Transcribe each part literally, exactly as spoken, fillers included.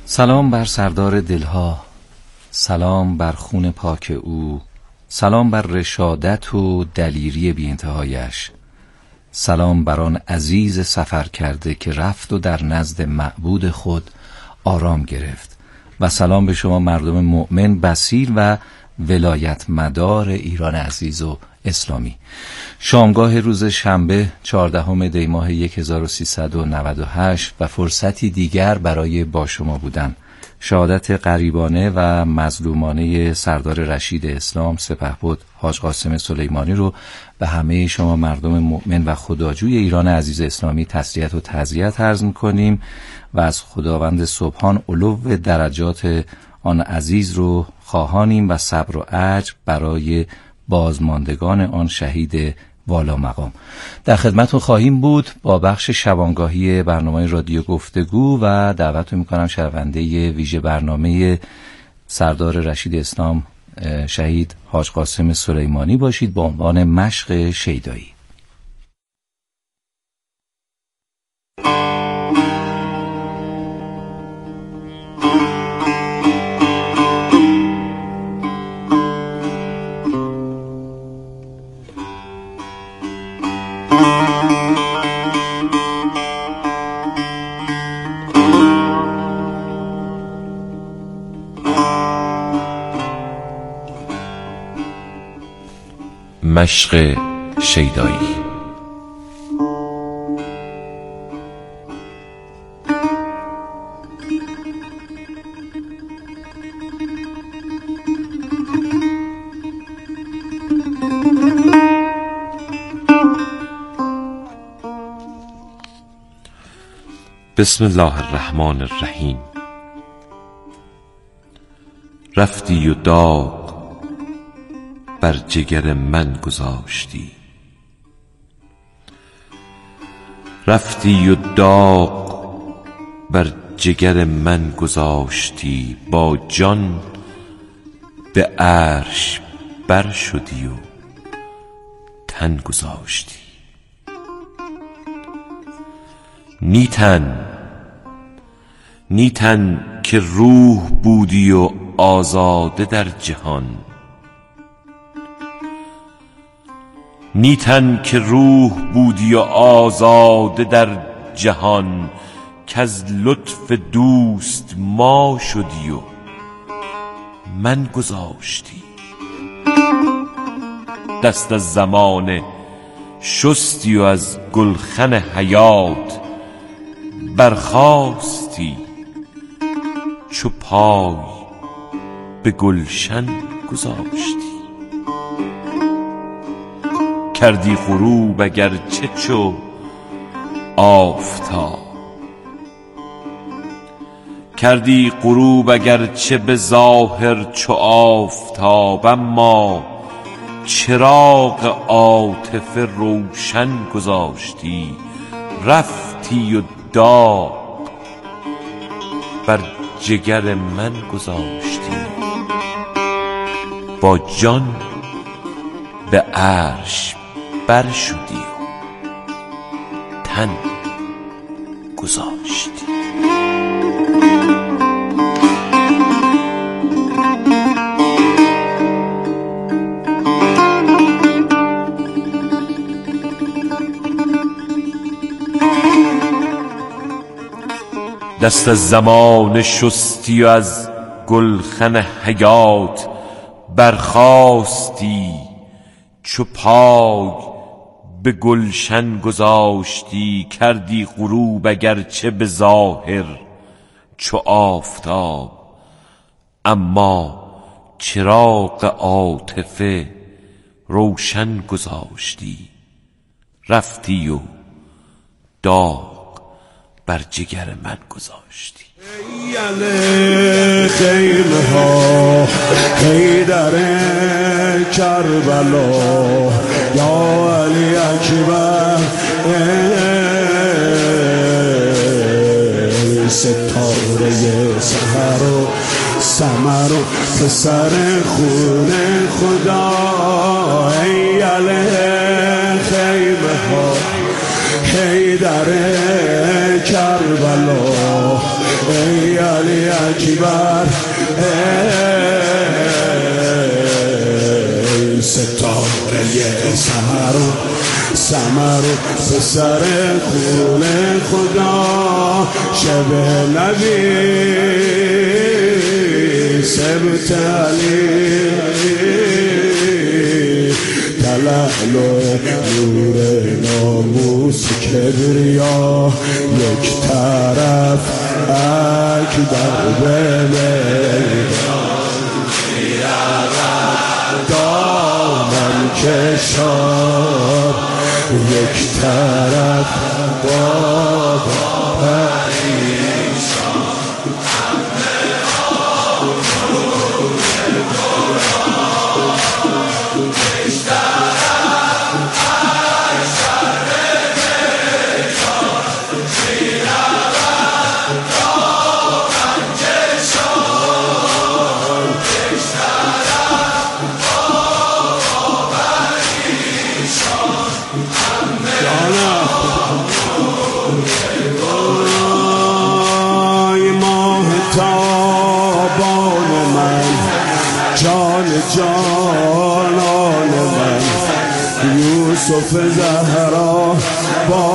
سلام بر سردار دلها، سلام بر خون پاک او، سلام بر رشادت و دلیری بی انتهایش، سلام بر آن عزیز سفر کرده که رفت و در نزد معبود خود آرام گرفت، و سلام به شما مردم مؤمن بصیر و ولایت مدار ایران عزیز و اسلامی. شامگاه روز شنبه چهاردهم دی ماه هزار و سیصد و نود و هشت و فرصتی دیگر برای با شما بودن. شهادت غریبانه و مظلومانه سردار رشید اسلام سپهبد حاج قاسم سلیمانی رو به همه شما مردم مؤمن و خداجوی ایران عزیز اسلامی تسلیت و تعزیت عرض می‌کنیم و از خداوند سبحان علو درجات آن عزیز رو خواهانیم و صبر و اجر برای بازماندگان آن شهید والا مقام. در خدمتتون خواهیم بود با بخش شبانگاهی برنامه رادیو گفتگو و دعوتتون میکنم شنونده ویژه برنامه سردار رشید اسلام شهید حاج قاسم سلیمانی باشید با عنوان مشق شیدایی. مشق شیدایی. بسم الله الرحمن الرحیم. رفتی و داغ بر جگر من گذاشتی، رفتی و داغ بر جگر من گذاشتی، با جان به عرش بر شدی و تن گذاشتی. نی تن نی تن که روح بودی و آزاده در جهان، نی تن که روح بودی و آزاده در جهان، کز لطف دوست ما شدی و من گذاشتی. دست از زمانه شستی و از گلخن حیات برخاستی، چو پای به گلشن گذاشتی. کردی غروب اگرچه چو آفتاب، کردی غروب اگرچه به ظاهر چو آفتاب، اما چراغ عاطفه روشن گذاشتی. رفتی و داغ بر جگر من گذاشتی، با جان به عرش بر شدی و تن گذاشتی. دست از زمان شستی و از گلخن حیات برخاستی، چو پای به گلشن گذاشتی. کردی غروب اگرچه به ظاهر چو آفتاب، اما چراغ عاطفه روشن گذاشتی. رفتی و داغ بر جگر من گذاشتی. ای علی خیمه ها حیدر کربلا، یا علی اکبر ستاره سحر و سمر و پسر خون خدا. ای علی خیمه ها حیدر کربلا، ای علی اکبر ای ستاره سحر و سمر و پسر خون خدا شب نبی سبت علی تلالو نور ناموس کبریا یک طرف اکبر بله دامن کشار یک طرف بابا پریشان جانان من یوسف زهرا با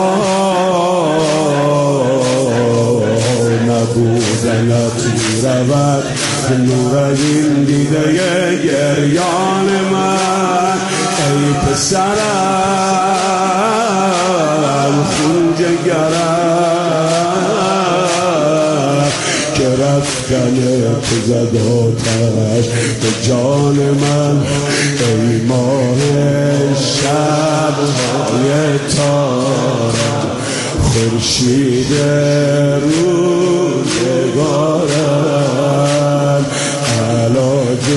نبودنت رود نور از این دیده گریان من ای پسرم خون جگرم که رفتنت زد آتش به جان من ای ماه شب‌های تارم خورشید روزگارم علاج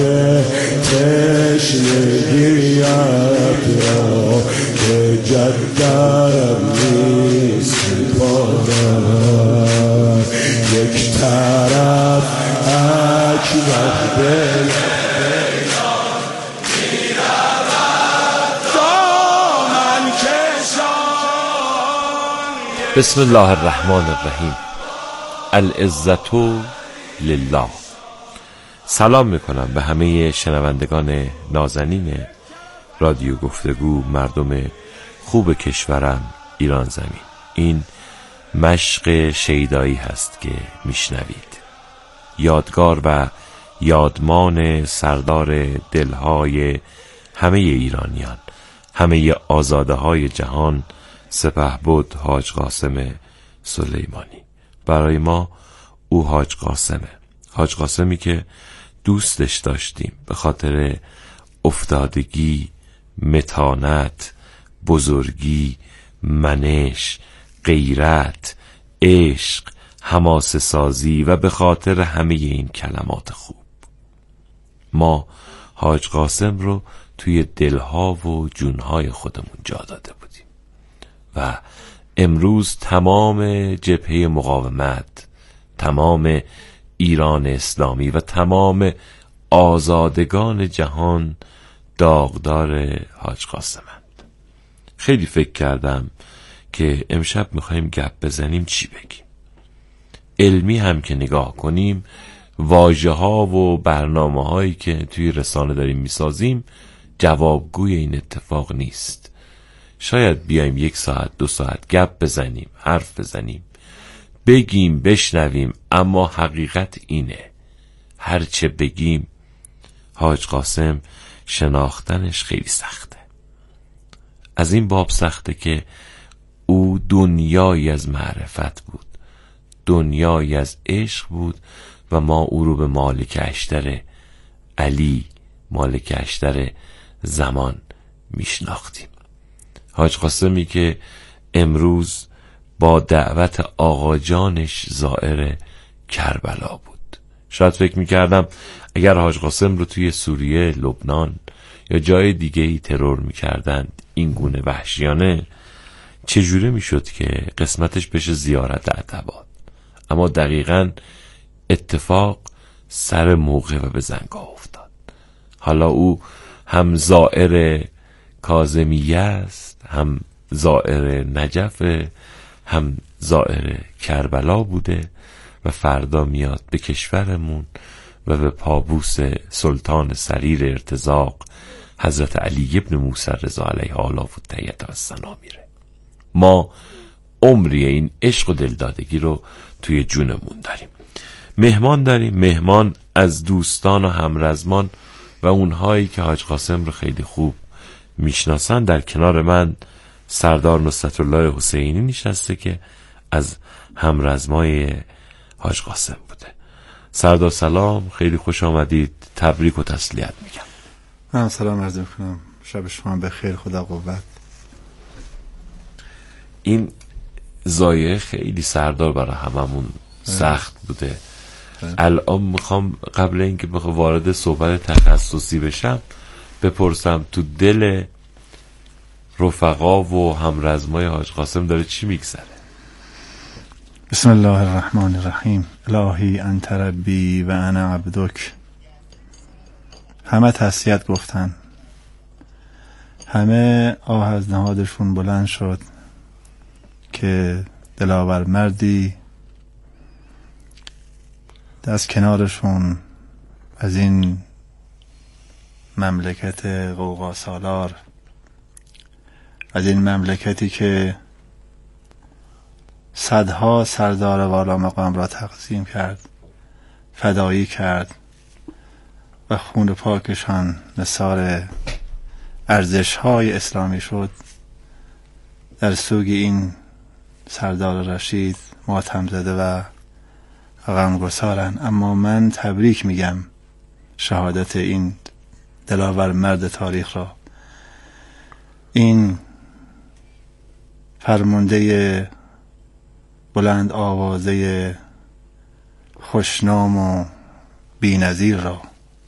تشنگیت را که جدرم نیست پارم یک طرف اکبر دل بسم الله الرحمن الرحیم. العزت لله. سلام میکنم به همه شنوندگان نازنین رادیو گفتگو، مردم خوب کشورم ایران زمین. این مشق شیدایی هست که میشنوید، یادگار و یادمان سردار دلهای همه ایرانیان، همه آزاده های جهان، سپهبد حاج قاسم سلیمانی. برای ما او حاج قاسمه، حاج قاسمی که دوستش داشتیم به خاطر افتادگی، متانت، بزرگی، منش، غیرت، عشق، حماسه سازی و به خاطر همه این کلمات خوب. ما حاج قاسم رو توی دلها و جونهای خودمون جا داده بودیم و امروز تمام جبهه مقاومت، تمام ایران اسلامی و تمام آزادگان جهان داغدار حاج قاسمند. خیلی فکر کردم که امشب میخوایم گپ بزنیم چی بگیم. علمی هم که نگاه کنیم، واژه ها و برنامه هایی که توی رسانه داریم میسازیم جوابگوی این اتفاق نیست. شاید بیایم یک ساعت دو ساعت گپ بزنیم، حرف بزنیم، بگیم، بشنویم، اما حقیقت اینه هرچه بگیم حاج قاسم شناختنش خیلی سخته. از این باب سخته که او دنیایی از معرفت بود، دنیایی از عشق بود و ما او رو به مالک اشتر علی، مالک اشتر زمان میشناختیم. حاج قاسمی که امروز با دعوت آقا جانش زائر کربلا بود. شاید فکر میکردم اگر حاج قاسم رو توی سوریه، لبنان یا جای دیگه ای ترور میکردند این گونه وحشیانه، چجوره میشد که قسمتش بشه زیارت عتبات. اما دقیقاً اتفاق سر موقع و به زنگاه افتاد. حالا او هم زائر کاظمیه است، هم زائر نجف، هم زائر کربلا بوده و فردا میاد به کشورمون و به پابوس سلطان سریر ارتزاق حضرت علی ابن موسی رضا علیه آلا و تحیت و ثنا میره. ما عمری این عشق و دلدادگی رو توی جونمون داریم. مهمان داریم، مهمان از دوستان و همرزمان و اونهایی که حاج قاسم رو خیلی خوب میشناسن. در کنار من سردار نصرت الله حسینی نشسته که از همرزمای حاج قاسم بوده. سردار سلام، خیلی خوش آمدید، تبریک و تسلیت میگم. من سلام عرض میکنم، شب شما بخیر، خدا قوت. این زایه خیلی سردار برای هممون سخت بوده. الان میخوام قبل اینکه بخوام وارد صحبت تخصصی بشم بپرسم تو دل رفقا و همرزمای حاج قاسم داره چی میگذره؟ بسم الله الرحمن الرحیم. الهی انت ربی و انا عبدک. همه تسلیت گفتن، همه آه از نهادشون بلند شد که دلاور مردی دست کنارشون از این مملکت غوغا سالار، از این مملکتی که صدها سردار والا مقام را تقسیم کرد، فدایی کرد و خون پاکشان نثار ارزش‌های اسلامی شد، در سوگ این سردار رشید ماتم زده و غمگسارن. اما من تبریک میگم شهادت این دلاور مرد تاریخ را، این فرمانده بلند آوازه خوشنام و بی‌نظیر را.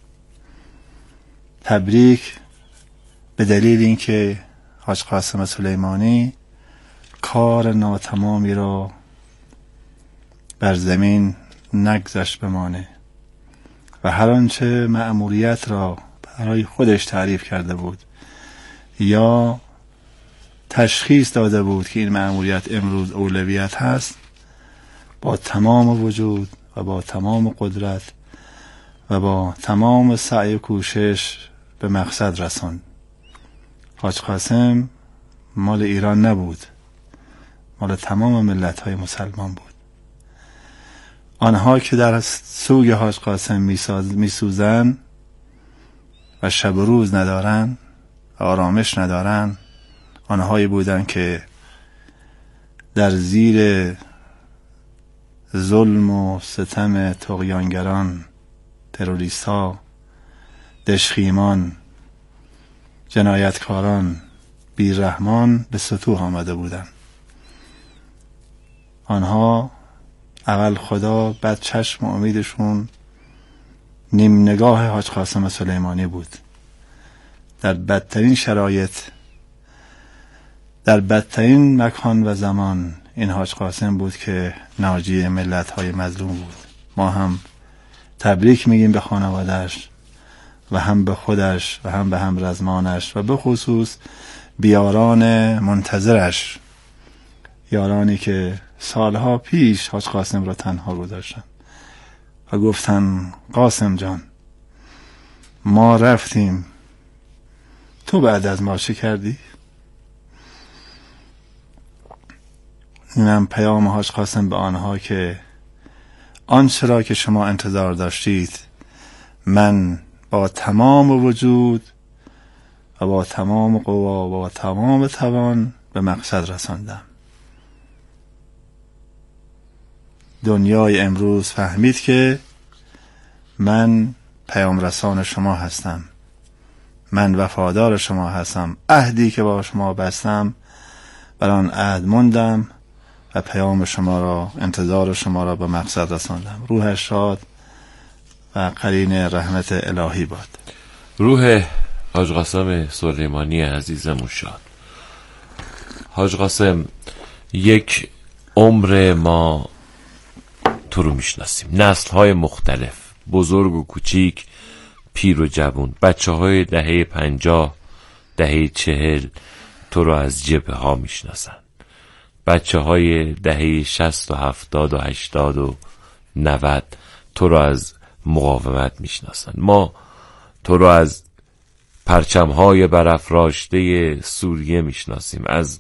تبریک به دلیل اینکه حاج قاسم سلیمانی کار ناتمامی را بر زمین نگذشت بمانه و هر آنچه مأموریت را برای خودش تعریف کرده بود یا تشخیص داده بود که این مأموریت امروز اولویت هست، با تمام وجود و با تمام قدرت و با تمام سعی و کوشش به مقصد رساند. حاج قاسم مال ایران نبود، مال تمام ملت‌های مسلمان بود. آنها که در سوگ حاج قاسم میسوزن و شب و روز ندارن و آرامش ندارن، آنهایی بودن که در زیر ظلم و ستم طغیانگران، تروریست ها، دشخیمان، جنایتکاران، بیرحمان به سطوح آمده بودن. آنها اول خدا، بعد چشم و امیدشون نیم نگاه حاج قاسم سلیمانی بود. در بدترین شرایط، در بدترین مکان و زمان این حاج قاسم بود که ناجی ملت‌های مظلوم بود. ما هم تبریک میگیم به خانواده‌اش و هم به خودش و هم به همرزمانش و به خصوص بیاران منتظرش، یارانی که سالها پیش حاج قاسم را تنها گذاشتن و گفتن قاسم جان ما رفتیم، تو بعد از ما چه کردی؟ اینم پیام حاج قاسم به آنها که آنچه را که شما انتظار داشتید من با تمام وجود و با تمام قوا و با تمام توان به مقصد رساندم. دنیای امروز فهمید که من پیام رسان شما هستم، من وفادار شما هستم، عهدی که با شما بستم بر آن عهد موندم و پیام شما را، انتظار شما را به مقصد رساندم. روحش شاد و قرین رحمت الهی باد. روح حاج قاسم سلیمانی عزیزمون شاد. حاج قاسم، یک عمر ما تو رو میشناسیم، نسل های مختلف، بزرگ و کوچیک، پیر و جوان، بچه های دهه پنجاه، دهه چهل تو رو از جبهه ها میشناسن، بچه های دهه شست و هفتاد و هشتاد و نود تو رو از مقاومت میشناسن. ما تو رو از پرچم‌های برافراشته سوریه میشناسیم، از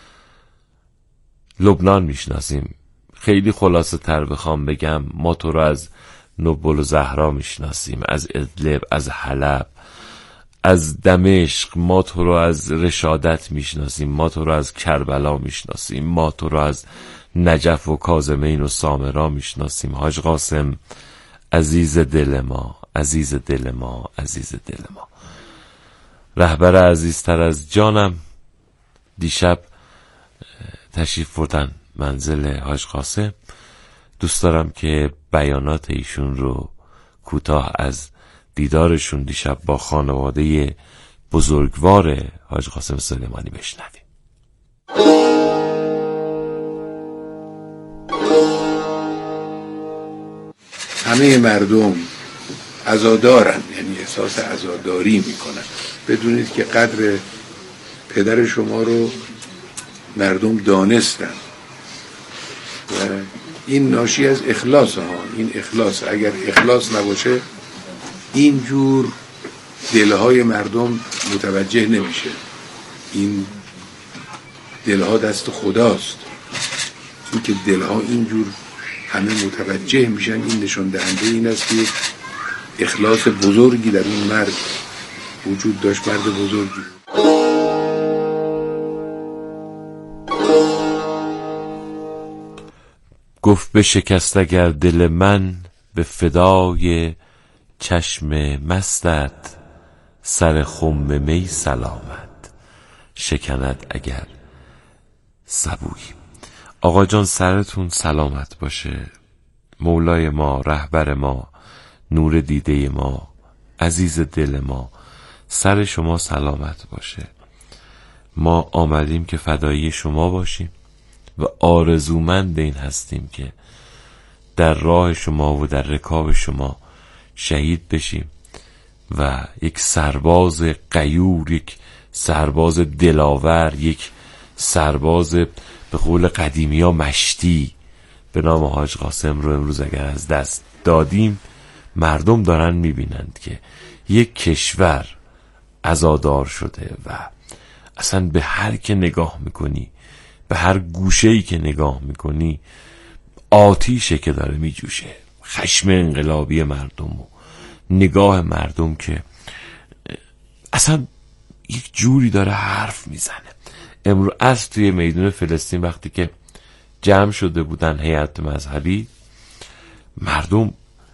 لبنان میشناسیم. خیلی خلاصه تر بخوام بگم، ما تو رو از نبل و زهرا میشناسیم، از ادلب، از حلب، از دمشق. ما تو رو از رشادت میشناسیم، ما تو رو از کربلا میشناسیم، ما تو رو از نجف و کاظمین و سامرا میشناسیم. حاج قاسم عزیز دل ما، عزیز دل ما، عزیز دل ما، رهبر عزیزتر از جانم، دیشب تشریف بردن منزل حاج قاسم. دوست دارم که بیانات ایشون رو کوتاه از دیدارشون دیشب با خانواده بزرگوار حاج قاسم سلیمانی بشنویم. همه مردم عزادارن، یعنی احساس عزاداری میکنن. بدونید که قدر پدر شما رو مردم دانستن و این ناشی از اخلاص ها. این اخلاص، اگر اخلاص نباشه اینجور دلهای مردم متوجه نمیشه. این دلها دست خداست. این که دلها اینجور همه متوجه میشن، این نشان دهنده این است که اخلاص بزرگی در این مرد وجود داشت. مرد بزرگی. گفت به شکست اگر دل من، به فدای چشم مستت، سر خم می سلامت شکند اگر سبویی. آقا جان سرتون سلامت باشه. مولای ما، رهبر ما، نور دیده ما، عزیز دل ما، سر شما سلامت باشه. ما آمدیم که فدایی شما باشیم و آرزومند این هستیم که در راه شما و در رکاب شما شهید بشیم و یک سرباز غیور، یک سرباز دلاور، یک سرباز به قول قدیمی ها مشتی به نام حاج قاسم رو امروز اگر از دست دادیم، مردم دارن میبینند که یک کشور عزادار شده و اصلا به هر که نگاه میکنی، به هر گوشه‌ای که نگاه میکنی، آتیشه که داره میجوشه. خشم انقلابی مردم و نگاه مردم که اصلا یک جوری داره حرف میزنه. امروز از توی میدون فلسطین وقتی که جمع شده بودن هیئت مذهبی، مردم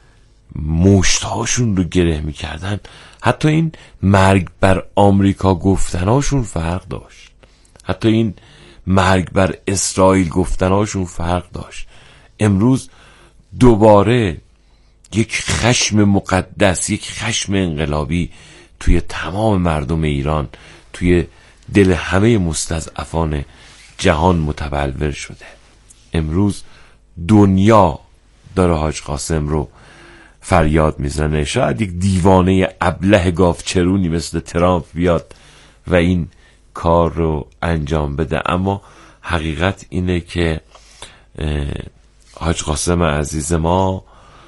مشتهاشون رو گره میکردن. حتی این مرگ بر آمریکا گفتناشون فرق داشت، حتی این مرگ بر اسرائیل گفتناشون فرق داشت. امروز دوباره یک خشم مقدس، یک خشم انقلابی توی تمام مردم ایران، توی دل همه مستضعفان جهان متبلور شده. امروز دنیا داره حاج قاسم رو فریاد میزنه. شاید یک دیوانه ابله گاوچرونی مثل ترامپ بیاد و این کار رو انجام بده، اما حقیقت اینه که حاج قاسم عزیز ما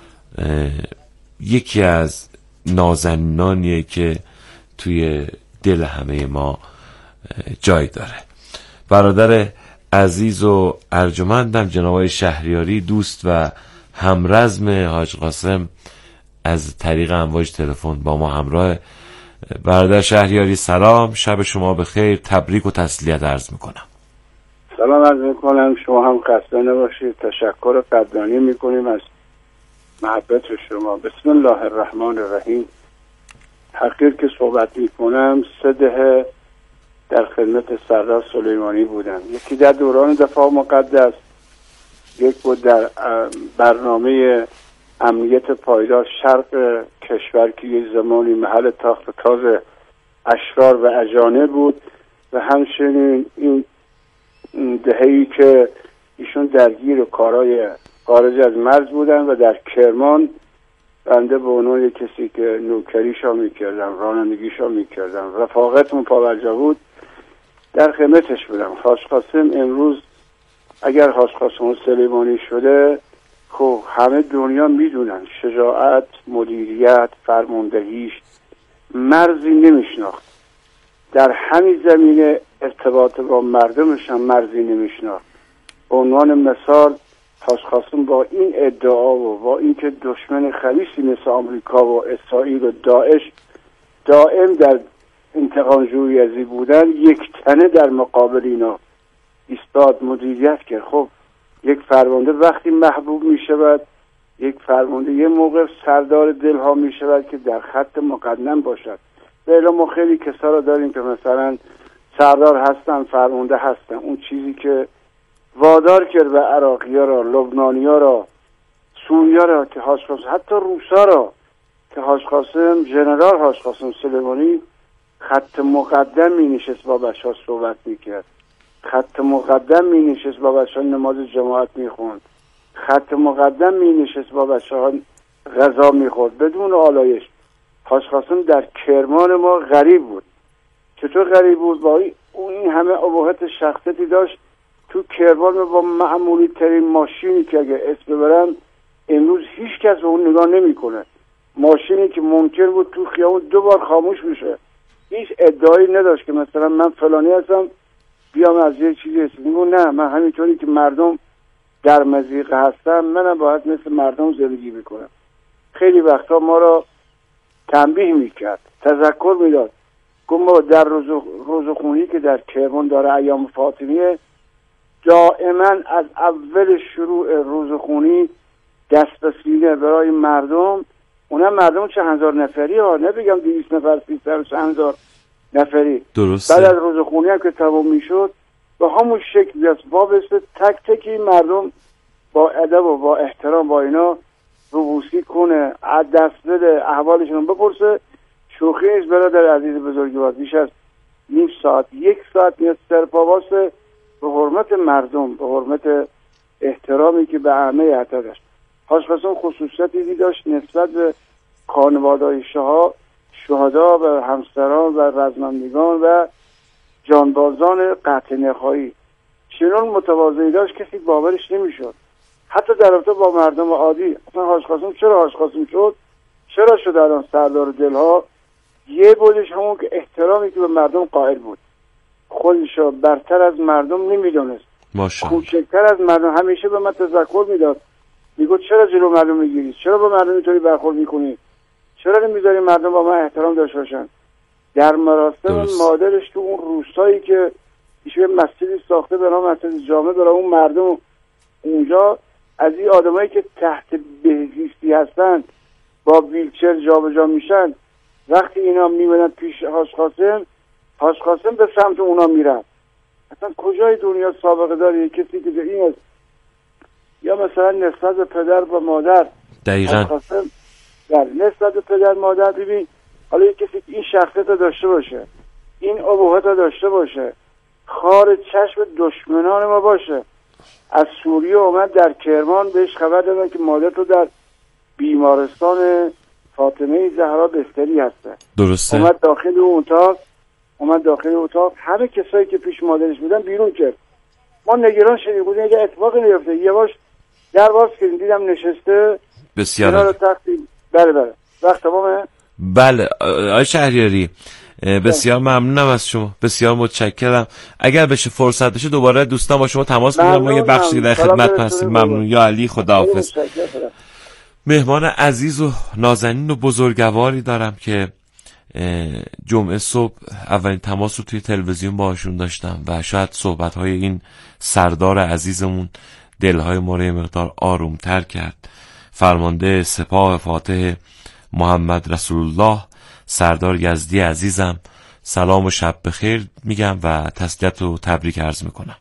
یکی از نازنینانیه که توی دل همه ما جای داره. برادر عزیز و ارجمندم جناب شهریاری، دوست و همرزم حاج قاسم، از طریق امواج تلفن با ما همراه. برادر شهریاری سلام، شب شما بخیر، تبریک و تسلیت عرض میکنم. سلام عرض میکنم، شما هم خسته نباشید. تشکر قدردانی میکنیم از محبت شما. بسم الله الرحمن الرحیم. حقیر که صحبت میکنم سه دهه در خدمت سردار سلیمانی بودم. یکی در دوران دفاع مقدس، یک بود در برنامه امنیت پایدار شرق کشور که یک زمانی محل تاخت تاز اشرار و اجانب بود، و همچنین این دهه‌ای که ایشون درگیر کارهای خارج از مرز بودن و در کرمان بنده به عنوان کسی که نوکریشا میکردم، رانندگیشا میکردم، رفاقتمون پاورجا بود، در خدمتش بودم. حاج قاسم امروز اگر حاج قاسم سلیمانی شده، خب همه دنیا میدونن شجاعت، مدیریت، فرماندهیش مرزی نمیشناخت. در همین زمینه ارتباط با مردمش هم مرزی نمیشناخت. به عنوان مثال حاج قاسم با این ادعا و با اینکه دشمن خبیثی مثل آمریکا و اسرائیل و داعش دائم در انتقام جویی بودن، یک تنه در مقابل اینا ایستاد، مدیریت کرد. خب یک فرمانده وقتی محبوب می شود، یک فرمانده یه موقع سردار دلها می شود که در خط مقدم باشد. بله ما خیلی کسا را داریم که مثلا سردار هستن، فرمانده هستن. اون چیزی که وادار کرد به عراقی ها را، لبنانی ها را، سوری ها را که حاج قاسم، حتی روسا را که حاج قاسم، ژنرال حاج قاسم سلیمانی خط مقدم می نشست با بچه ها صحبت می کرد، خط مقدم می نشست با بچه ها نماز جماعت می خوند، خط مقدم می نشست با بچه ها غذا می خورد بدون آلایش. حاج قاسم در کرمان ما غریب بود. چطور غریب بود؟ با این همه ابهت شخصیتی داشت. تو کرمان با معمولی ترین ماشینی که اگه اسم ببرم امروز هیچ کس به اون نگاه نمی کنه، ماشینی که ممکن بود تو خیابون دو بار خاموش بشه، هیچ ادعایی نداشت که مثلا من فلانی هستم بیام از یه چیزی استفاده. نه، من همینطوری که مردم در مضیقه هستم منم باید مثل مردم زندگی بکنم. خیلی وقتا ما را تنبیه میکرد، تذکر میداد. گفت ما در روزخونی که در کرمان داره ایام فاطمیه، دائما از اول شروع روزخونی دست به سینه برای مردم، اونم مردم چند هزار نفری ها، نبگم دویست نفر، سیصد، چند هزار نفری. درسته. بعد از روزخونی هم که تمام میشد به همون شکل است، وابسته تک تک این مردم با ادب و با احترام با اینا روبوسی کنه، از دست بده، احوالشون بپرسه. شوخی نیست برادر عزیز بزرگوار، بیش از نیم ساعت یک ساعت میاد سرپا واسه به حرمت مردم، به حرمت احترامی که به همه حتی داشت. حاج قاسم خصوصیتی داشت نسبت به خانواده‌های شها شهدا و همسران و رزمندگان و جانبازان قطع نخایی چنان متواضعی داشت کسی باورش نمیشد، حتی در رابطه با مردم عادی. اصلا حاج قاسم چرا حاج قاسم شد؟ چرا شد الان سردار دلها؟ یه بودش همون که احترامی که به مردم قائل بود، خودشو برتر از مردم نمیدونست، کوچکتر از مردم. همیشه به من تذکر میداد، میگو چرا جلو مردم میگیری؟ چرا با مردم اینطوری برخورد میکنی؟ چرا نمیذاری مردم با من احترام داشته باشن؟ در مراسم مادرش تو اون روستایی که ایشون مسجدی ساخته به نام مسجد جامع برای اون مردم اونجا، از این آدمایی که تحت بهزیستی هستن با ویلچر جابجا میشن، وقتی اینا میمونن پیش حاج قاسم، حاج قاسم به سمت اونا میرن. اصلا کجای دنیا سابقه داره کسی که این است؟ یا مثلا نسبت به پدر و مادر، دقیقاً حاج قاسم در نسبت به پدر مادر، ببین حالا یک کسی این شخصیت رو داشته باشه، این ابهت رو داشته باشه، خار چشم دشمنان ما باشه. از سوریه اومد در کرمان، بهش خبر دادن که مادر تو در بیمارستان فاطمه زهرا بستری هسته. درسته. اومد داخل اون اتاق، اومد داخل اتاق همه کسایی که پیش مادرش بودن بیرون کرد. ما نگران شدیم، بودیم اگه اتفاقی نیفته. یه باش در باز کردیم، دیدم نشسته بسیار تختی. بله بله وقت تمامه. بله آقای شهریاری بسیار ممنونم از شما، بسیار متشکرم. اگر بشه فرصت بشه دوباره دوستان با شما تماس بگیرم، ما یه بخشی در خدمت هستیم. ممنون یا علی، خداحافظ. مهمان عزیز و نازنین و بزرگواری دارم که جمعه صبح اولین تماس رو توی تلویزیون باهاشون داشتم و شاید صحبت‌های این سردار عزیزمون دلهای ما رو مقدار آرومتر کرد. فرمانده سپاه فاتح محمد رسول الله سردار یزدی عزیزم، سلام و شب بخیر میگم و تسلیت و تبریک عرض میکنم.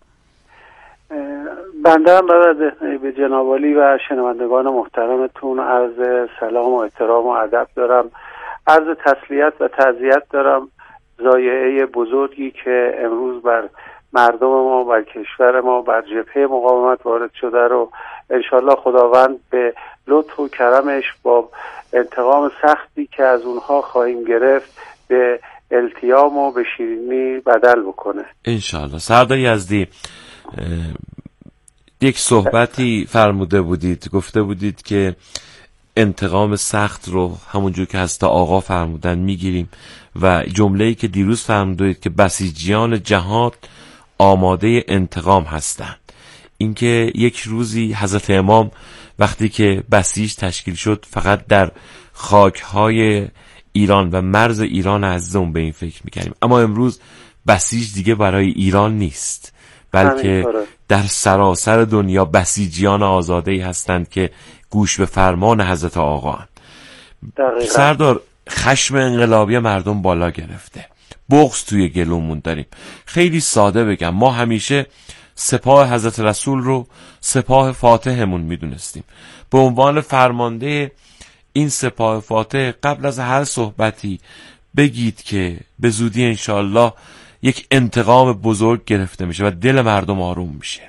بنده هم به جناب عالی و شنوندگان محترمتون عرض سلام و احترام و ادب دارم، عرض تسلیت و تعزیت دارم. ضایعه بزرگی که امروز بر مردم ما، بر کشور ما، بر جبهه مقاومت وارد شده رو انشالله خداوند به لطف و کرمش با انتقام سختی که از اونها خواهیم گرفت به التیام و به شیرینی بدل بکنه انشالله. سردار یزدی، یک صحبتی فرموده بودید، گفته بودید که انتقام سخت رو همونجور که هست تا آقا فرمودن میگیریم و جمله‌ای که دیروز فرمودید که بسیجیان جهان آماده انتقام هستند. اینکه یک روزی حضرت امام وقتی که بسیج تشکیل شد فقط در خاک‌های ایران و مرز ایران عزیزمون به این فکر می‌کردیم، اما امروز بسیج دیگه برای ایران نیست، بلکه در سراسر دنیا بسیجیان آزاده‌ای هستند که گوش به فرمان حضرت آقا هستند. سردار، خشم انقلابی مردم بالا گرفته، بغض توی گلومون داریم. خیلی ساده بگم، ما همیشه سپاه حضرت رسول رو سپاه فاتحمون میدونستیم. به عنوان فرمانده این سپاه فاتح قبل از هر صحبتی بگید که به زودی انشالله یک انتقام بزرگ گرفته میشه و دل مردم آروم میشه.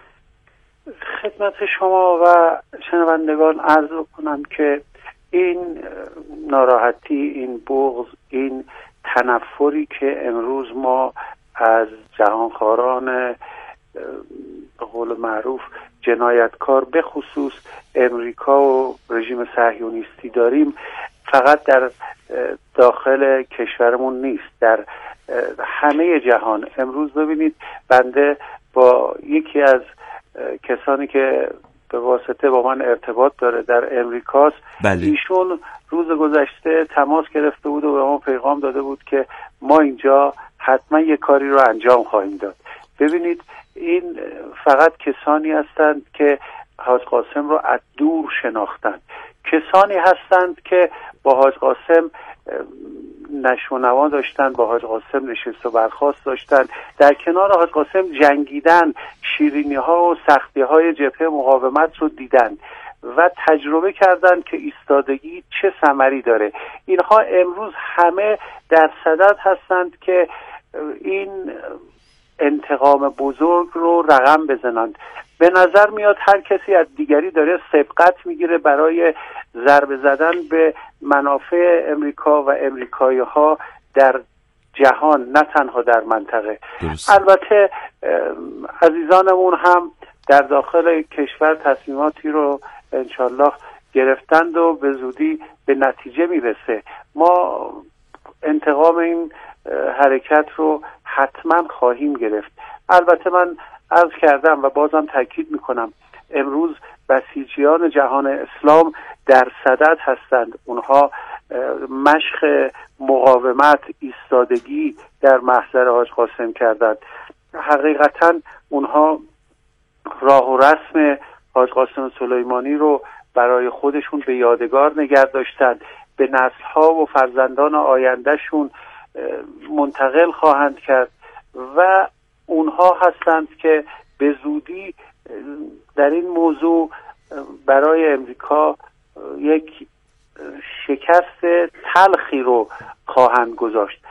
خدمت شما و شنوندگان عرض کنم که این ناراحتی، این بغض، این تنفری که امروز ما از جهانخواران به قول معروف جنایتکار به خصوص امریکا و رژیم صهیونیستی داریم، فقط در داخل کشورمون نیست، در همه جهان. امروز ببینید بنده با یکی از کسانی که به واسطه با من ارتباط داره در امریکاست، بله. ایشون روز گذشته تماس گرفته بود و به ما پیغام داده بود که ما اینجا حتما یک کاری رو انجام خواهیم داد. ببینید این فقط کسانی هستند که حاج قاسم رو از دور شناختند، کسانی هستند که با حاج قاسم نشو و نوا داشتن، با حاج قاسم نشست و برخاست داشتن، در کنار حاج قاسم جنگیدن، شیرینی ها و سختی های جبهه مقاومت رو دیدن و تجربه کردن که ایستادگی چه ثمری داره. اینها امروز همه در صدد هستند که این انتقام بزرگ رو رقم بزنند. به نظر میاد هر کسی از دیگری داره سبقت میگیره برای ضربه زدن به منافع امریکا و امریکایی ها در جهان، نه تنها در منطقه. درست. البته عزیزانمون هم در داخل کشور تصمیماتی رو انشالله گرفتند و به زودی به نتیجه میرسه. ما انتقام این حرکت رو حتما خواهیم گرفت. البته من عرض کردم و بازم تاکید میکنم، امروز بسیجیان جهان اسلام در صدد هستند. اونها مشق مقاومت، ایستادگی در محضر حاج قاسم کردند. حقیقتا اونها راه و رسم حاج قاسم سلیمانی رو برای خودشون به یادگار نگه داشتند، به نسل‌ها و فرزندان آیندهشون منتقل خواهند کرد و اونها هستند که به زودی در این موضوع برای امریکا یک شکست تلخی رو خواهند گذاشت.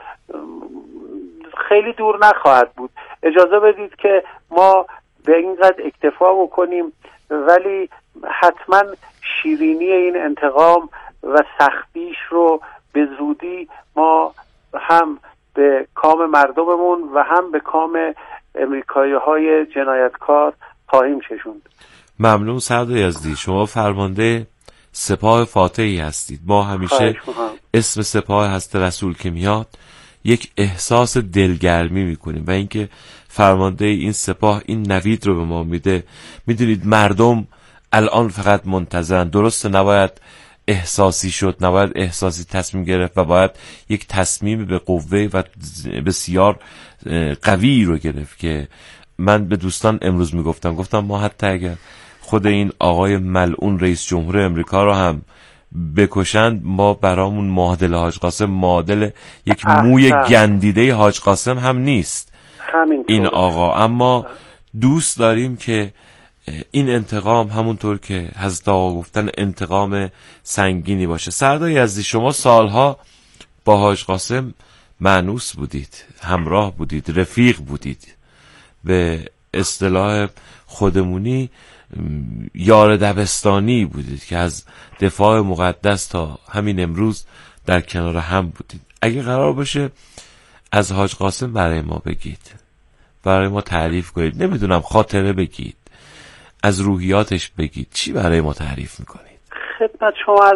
خیلی دور نخواهد بود. اجازه بدید که ما به اینقدر اکتفا بکنیم، ولی حتما شیرینی این انتقام و سختیش رو به زودی ما هم به کام مردممون و هم به کام امریکایی های جنایتکار خواهیم کشوند. ممنون سردار یزدی، شما فرمانده سپاه فاتحی هستید. ما همیشه اسم سپاه حضرت رسول که میاد یک احساس دلگرمی میکنیم و اینکه فرمانده این سپاه این نوید رو به ما میده. میدونید مردم الان فقط منتظرن. درست نباید احساسی شد، نباید احساسی تصمیم گرفت و باید یک تصمیم به قوه و بسیار قوی رو گرفت که من به دوستان امروز میگفتم، گفتم ما حتی اگر خود این آقای ملعون رئیس جمهور امریکا رو هم بکشند، ما برامون معادل حاج قاسم معادل یک موی گندیده حاج قاسم هم نیست این آقا. اما دوست داریم که این انتقام همونطور که حضرت آقا گفتن انتقام سنگینی باشه. سردار یزدی، شما سالها با حاج قاسم مانوس بودید، همراه بودید، رفیق بودید، به اصطلاح خودمونی یار دبستانی بودید که از دفاع مقدس تا همین امروز در کنار هم بودید. اگه قرار باشه از حاج قاسم برای ما بگید، برای ما تعریف کنید، نمیدونم خاطره بگید، از روحیاتش بگید. چی برای ما تعریف میکنید؟ خدمت شما